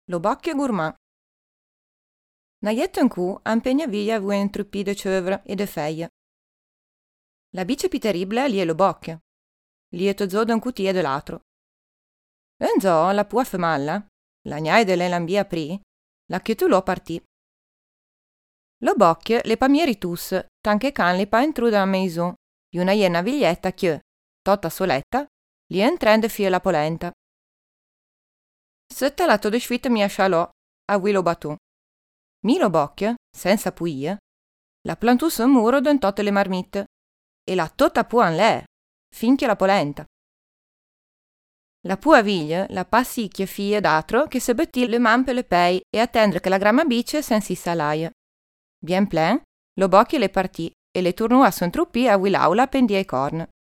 Lo bocchio gourmand. Naietto in cu impegna via vu un trupi de chèvre e de feie. La bice pi terrible li è lo bocchio. Li è tozzo d'un cutie de l'altro. Un zo la pua femalla, la gnai de l'embia pri, la che tu lo partì. Lo bocchio le pa mieri tus, tanche can li pa intru da maison, di una iena viglietta che, totta soletta, li entrende fie la polenta. Sette la to de schwitte mia scialò, a vui lo batù. Mi lo bocchio, senza puie, la plantù sul muro d'un totte le marmitte, e la tota pua in lè, finché la polenta. La pua viglia la passi che fie d'atro che se bettì le mampe le pei e attendre che la gramma bice sensi salaie. Bien plein, lo bocchio le partì e le tornò a son truppi a vui l'aula pendia i corn.